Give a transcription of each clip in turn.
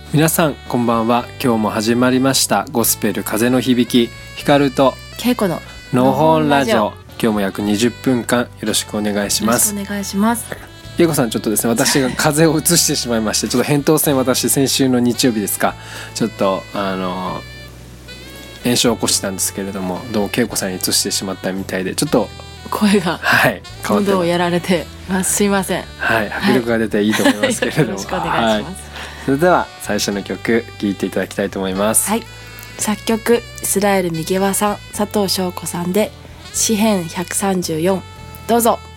皆さんこんばんは。今日も始まりましたゴスペル風の響き、光とけいこののほんラジオ。今日も約20分間よろしくお願いします。 よろしくお願いします。 けいこさん、ちょっとですね、私が風邪をうつしてしまいまして、ちょっと扁桃腺、私先週の日曜日ですか、ちょっと炎症を起こしたんですけれども、どうもけいこさんにうつしてしまったみたいで、ちょっと声が喉をやられてます。すいません。 はい、迫力が出ていいと思いますけれども、 よろしくお願いします。 それでは最初の曲聴いていただきたいと思います。 はい、作曲イスラエル・ミゲワさん、佐藤翔子さんで詩編134、どうぞ。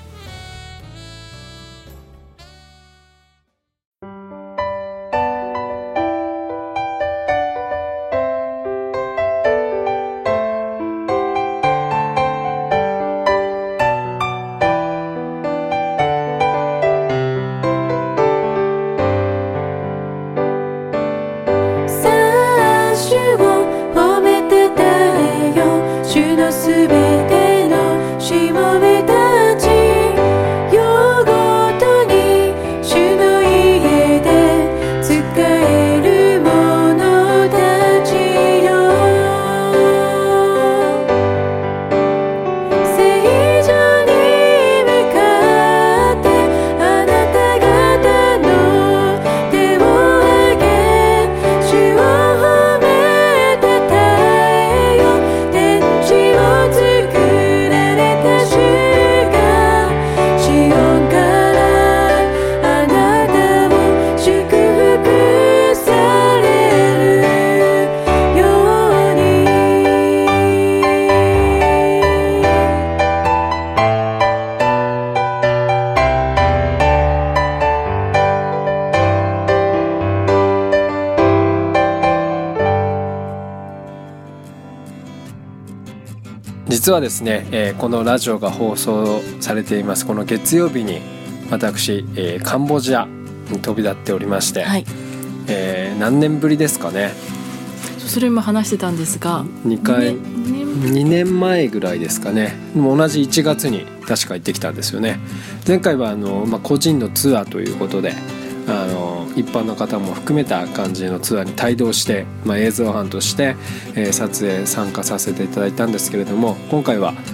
実はですね、このラジオが放送されていますこの月曜日に私、カンボジアに飛び立っておりまして、はい、何年ぶりですかね。 それも話してたんですが、 2年前ぐらいですかね。もう同じ1月に確か行ってきたんですよね。前回は個人のツアーということで、一般の方も含めた感じのツアーに帯同して、映像班として、撮影参加させていただいたんですけれども、今回は、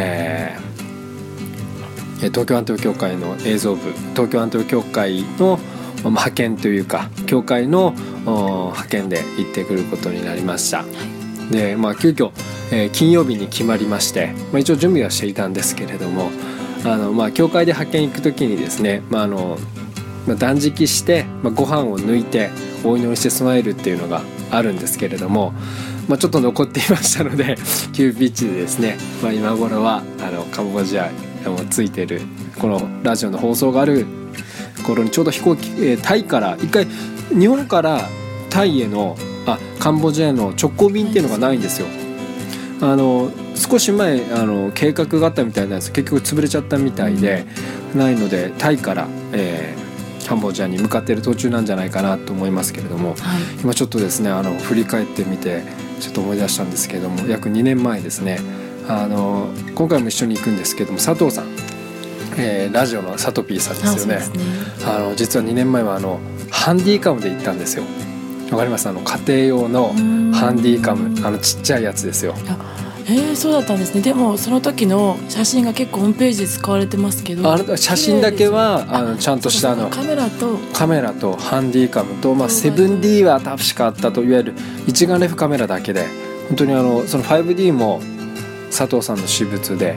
東京アント協会の映像部、東京アント協会の派遣というか協会の派遣で行ってくることになりました。で、急遽、金曜日に決まりまして、一応準備はしていたんですけれども、協会で派遣行くときにですね、断食して、ご飯を抜いてお祈りして備えるっていうのがあるんですけれども、ちょっと残っていましたので急ピッチでですね、今頃はカンボジアをついてるこのラジオの放送がある頃にちょうど飛行機、タイから一回日本からタイへのカンボジアへの直行便っていうのがないんですよ。少し前計画があったみたいなんです。結局潰れちゃったみたいで、ないのでタイから、カンボジアに向かっている途中なんじゃないかなと思いますけれども、今ちょっとですね振り返ってみてちょっと思い出したんですけれども、約2年前ですね、今回も一緒に行くんですけども、佐藤さん、ラジオのサトピーさんですよね。実は2年前はハンディカムで行ったんですよ。わかります？家庭用のハンディカム、ちっちゃいやつですよ。 そうだったんですね。でもその時の写真が結構ホームページで使われてますけど、 写真だけはちゃんとしたカメラとハンディカムと、7D は確かあったと、いわゆる一眼レフカメラだけで、本当にその 5D も佐藤さんの私物で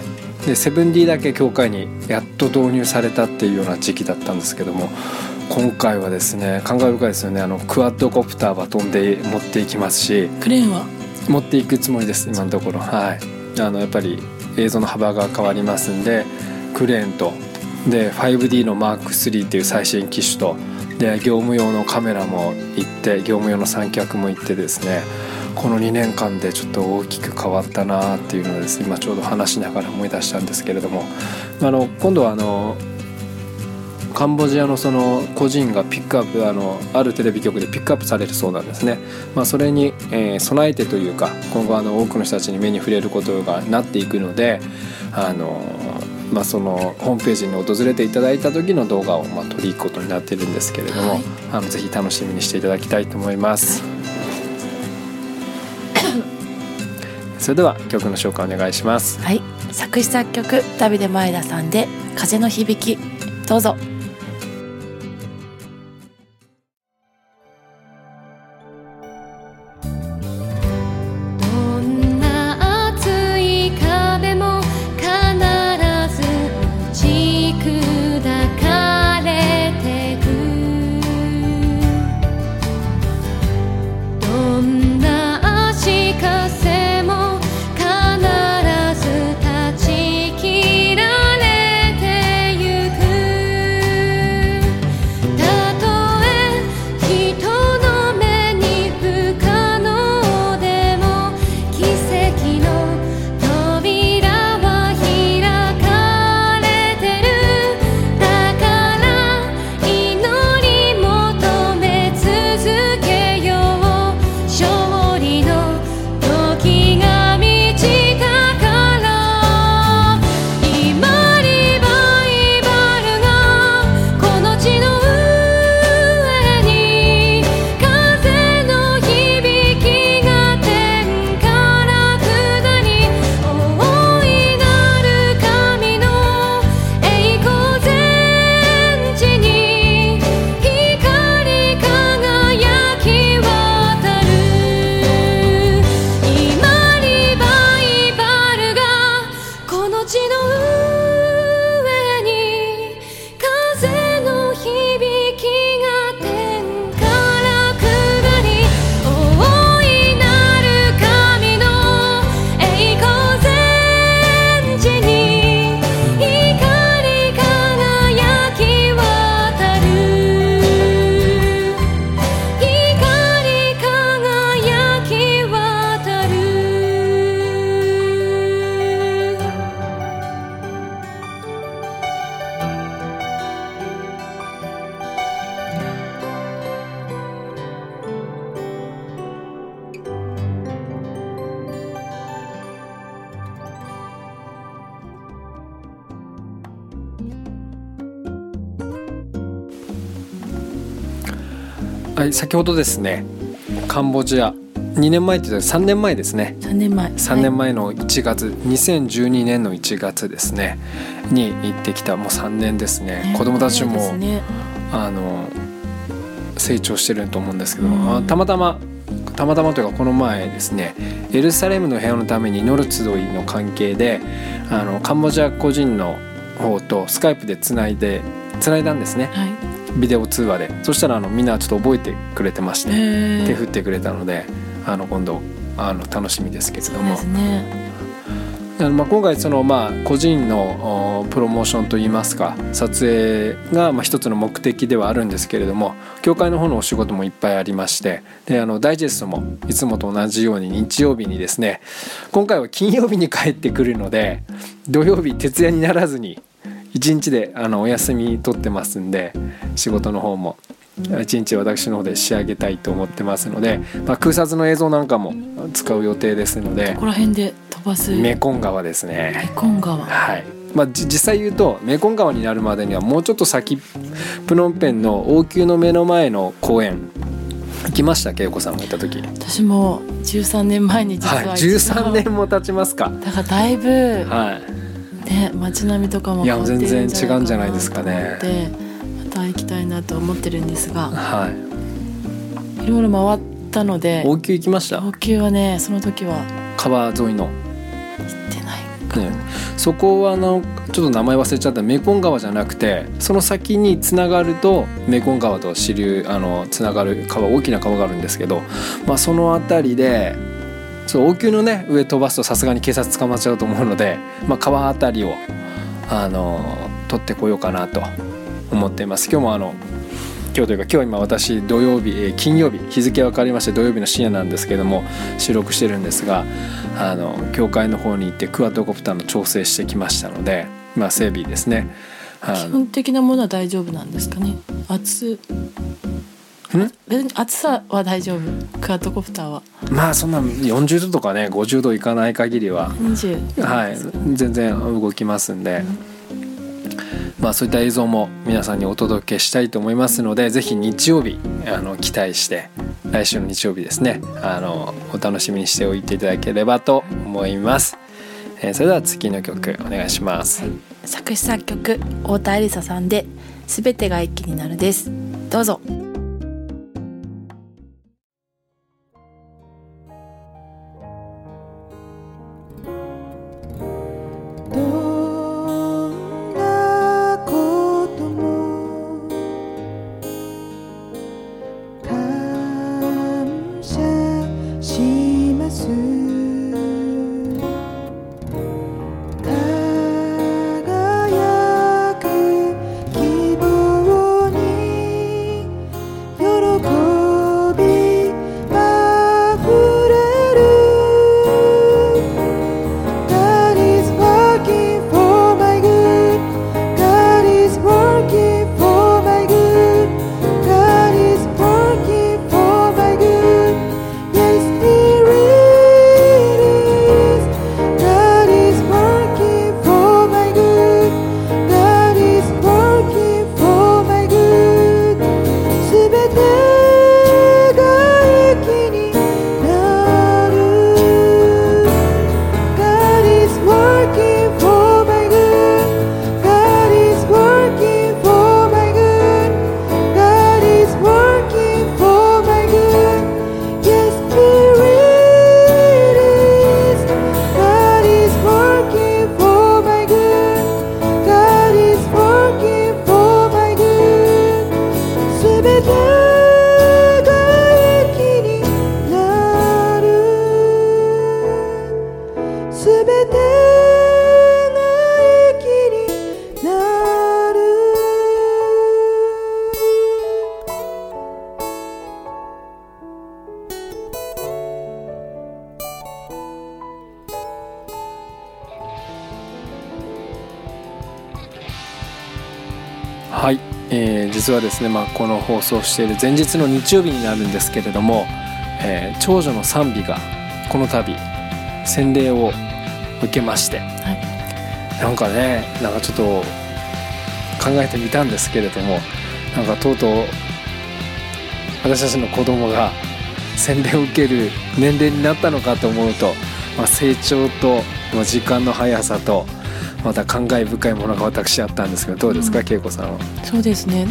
7D だけ協会にやっと導入されたっていうような時期だったんですけども、今回はですね感慨深いですよね。クワッドコプターは飛んで持っていきますし、 クレーンは持っていくつもりです今のところ。やっぱり映像の幅が変わりますんで、クレーンとで 5D の M3 っていう最新機種とで業務用のカメラも行って、業務用の三脚も行ってですね、この2年間でちょっと大きく変わったなっていうのをですね、今ちょうど話しながら思い出したんですけれども、今度はカンボジアのその個人がピックアップあるテレビ局でピックアップされるそうなんですね。それに、備えてというか、今後多くの人たちに目に触れることがなっていくので、 そのホームページに訪れていただいた時の動画を取り入くことになっているんですけれども、ぜひ楽しみにしていただきたいと思います。それでは曲の紹介お願いします。 はい、作詞作曲ダビデ前田さんで風の響き、どうぞ。 はい、先ほどですね、カンボジア2年前って言ったら3年前ですね。3年前の1月、2012年の1月ですねに行ってきた。もう3年ですね。子供たちも、成長してると思うんですけども、たまたまというかこの前ですね、エルサレムの部屋のために祈る集いの関係でカンボジア個人の方とスカイプでつないだんですね、ビデオ通話で。そしたらみんなちょっと覚えてくれてまして、手振ってくれたので今度楽しみですけれども、今回個人のプロモーションといいますか、撮影が一つの目的ではあるんですけれども、教会の方のお仕事もいっぱいありまして、でダイジェストもいつもと同じように日曜日にですね、今回は金曜日に帰ってくるので土曜日徹夜にならずに1日でお休み取ってますんで、仕事の方も1日私の方で仕上げたいと思ってますので、空撮の映像なんかも使う予定ですので。 ここら辺で飛ばすメコン川ですね。 メコン川、 はい。実際言うとメコン川になるまでにはもうちょっと先、プノンペンの王宮の目の前の公園行きました。恵子さんがいた時。 私も13年前に実は 13年も経ちますか。 だからだいぶ、街並みとかも変わってるんじゃないかなと思って、 全然違うんじゃないですかね。 また行きたいなと思ってるんですが、いろいろ回ったので。 王宮行きました。 王宮はね、その時は川沿いの行ってないか、 そこはちょっと名前忘れちゃった。メコン川じゃなくて、その先につながるとメコン川と支流つながる川、大きな川があるんですけど、その辺りで王宮のね上飛ばすとさすがに警察捕まっちゃうと思うので、川あたりを取ってこようかなと思っています。今日今私土曜日、金曜日、日付分かりまして土曜日の深夜なんですけども収録してるんですが、教会の方に行ってクワッドコプターの調整してきましたので、整備ですね。 基本的なものは大丈夫なんですかね。別に暑さは大丈夫。クワッドコプターはそんな40度とかね50度いかない限りは、全然動きますんで、 そういった映像も皆さんにお届けしたいと思いますので、ぜひ日曜日期待して、来週の日曜日ですね、お楽しみにしておいていただければと思います。それでは次の曲お願いします。 作詞作曲太田恵梨沙さんで「全てが一気になる」です。どうぞ。 はい、実はですね、この放送している前日の日曜日になるんですけれども、長女の賛美がこの度洗礼を受けまして、なんかちょっと考えてみたんですけれども、とうとう私たちの子供が洗礼を受ける年齢になったのかと思うと、成長と時間の速さとまた感慨深いものが私あったんですけど、どうですか、恵子さんは。 そうですね、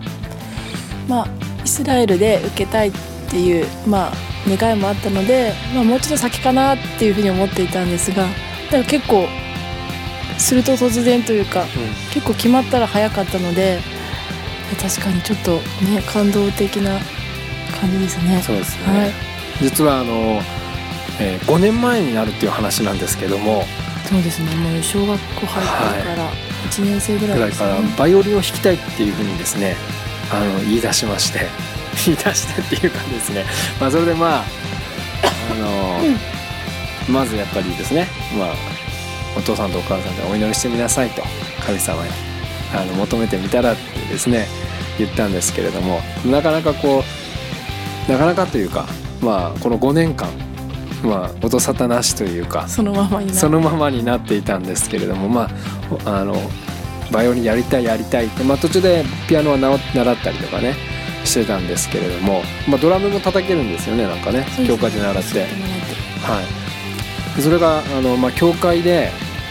イスラエルで受けたいっていう願いもあったので、もうちょっと先かなっていうふうに思っていたんですが、結構すると突然というか、結構決まったら早かったので、確かにちょっとね、感動的な感じですね。 そうですね、実は5年前になるっていう話なんですけども、 そうですね、もう小学校入ってから1年生ぐらいですね、 からバイオリンを弾きたいっていうふうにですね、言い出しましてっていうかですね、それでまずやっぱりですね、お父さんとお母さんでお祈りしてみなさいと神様に求めてみたらってですね言ったんですけれども、なかなかというか、この5年間音沙汰なしというか、 そのままになっていたんですけれども、バイオリンやりたいって、途中でピアノは習ったりとかねしてたんですけれども、ドラムも叩けるんですよね、教会で習って、それが教会で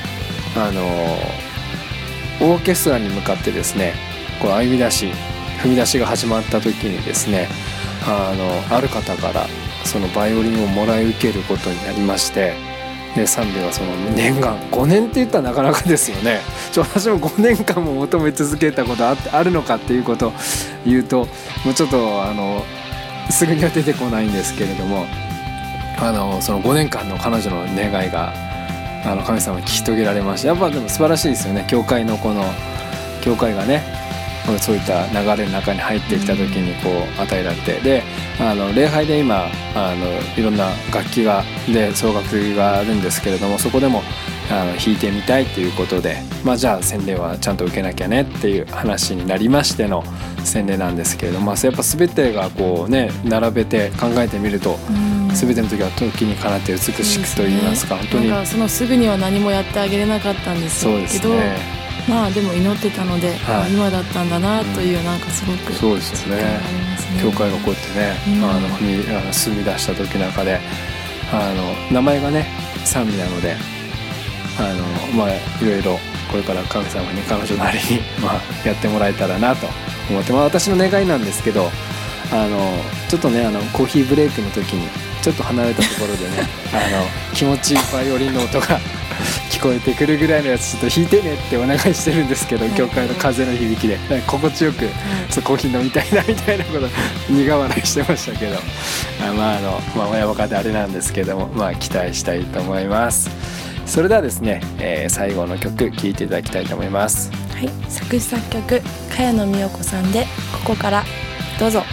オーケストラに向かってですね、こう踏み出しが始まった時にですね、ある方からそのバイオリンをもらい受けることになりまして、で賛美はその念願、5年って言ったらなかなかですよね。私も5年間も求め続けたことあるのかっていうことを言うと、もうちょっとすぐには出てこないんですけれども、その5年間の彼女の願いが神様に聞き遂げられました。やっぱでも素晴らしいですよね。教会がね、そういった流れの中に入ってきた時に与えられて、で礼拝で今いろんな楽器で奏楽があるんですけれども、そこでも弾いてみたいということで、じゃあ洗礼はちゃんと受けなきゃねっていう話になりましての洗礼なんですけれども、やっぱ全てが並べて考えてみると、全ての時にかなって美しくと言いますか、本当にそのすぐには何もやってあげれなかったんですけど、 まあでも祈ってたので、 はい、 今だったんだなという、なんかすごくそうですよね。教会がこうやってね、住み出した時なんかで名前がね賛美なのでまあいろいろこれから神様に彼女なりにやってもらえたらなと思って、私の願いなんですけどちょっとねコーヒーブレイクの時にちょっと離れたところでね気持ちいいバイオリンの音が聞こえてくるぐらいのやつちょっと弾いてねってお願いしてるんですけど、教会の風の響きで心地よくコーヒー飲みたいなみたいなこと苦笑いしてましたけど、親バカであれなんですけども、期待したいと思います。それではですね、最後の曲聴いていただきたいと思います。 はい、作詞作曲茅野美代子さんでここからどうぞ。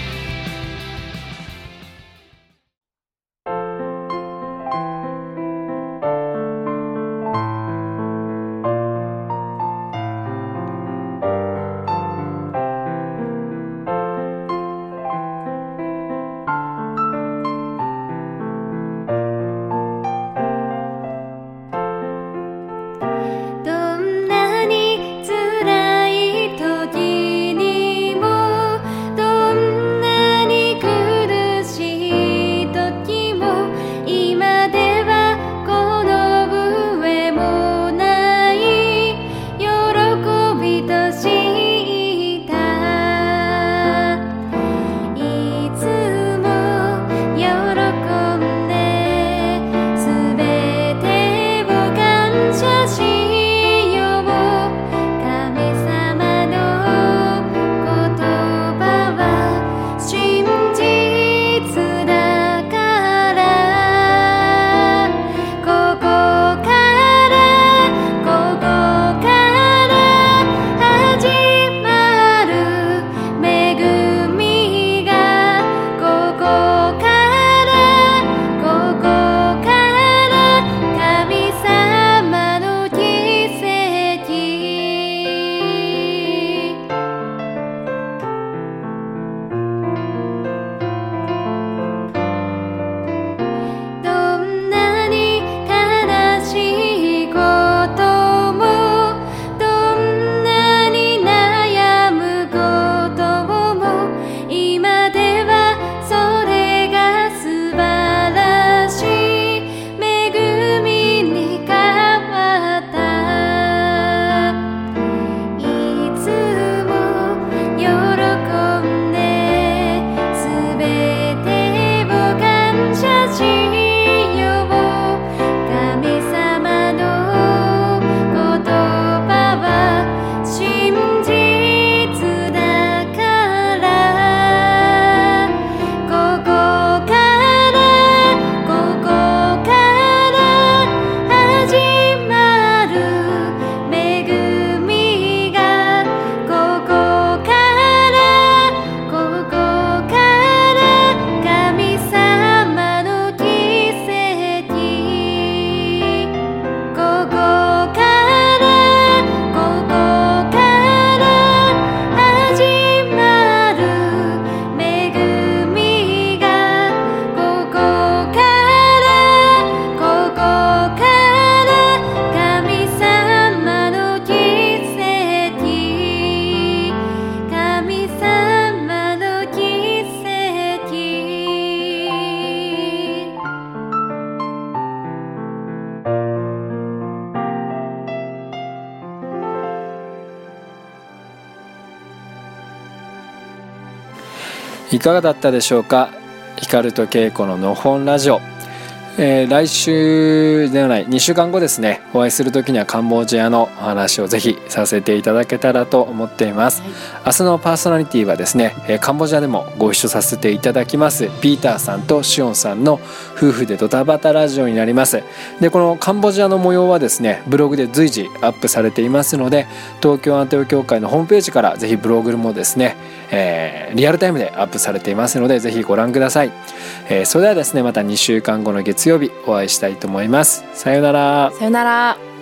いかがだったでしょうか。光と恵子ののほんラジオ、来週ではない2週間後ですね、お会いする時にはカンボジアのお話をぜひさせていただけたらと思っています、明日のパーソナリティはですね、カンボジアでもご一緒させていただきますピーターさんとシオンさんの夫婦でドタバタラジオになります。でこのカンボジアの模様はですねブログで随時アップされていますので、東京アンテオ協会のホームページからぜひブログもですね、リアルタイムでアップされていますのでぜひご覧ください。それではですねまた2週間後の月曜日お会いしたいと思います。さようなら。 さようなら。